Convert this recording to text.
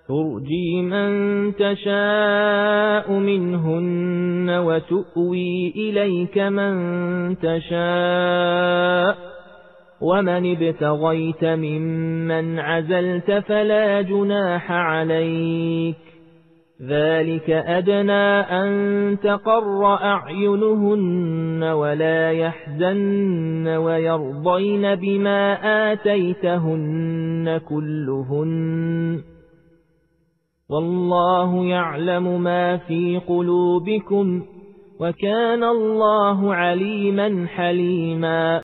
ترجي من تشاء منهن وتؤوي إليك من تشاء ومن ابتغيت ممن عزلت فلا جناح عليك ذلك أدنى أن تقر أعينهن ولا يحزن ويرضين بما آتيتهن كلهن والله يعلم ما في قلوبكم وكان الله عليما حليما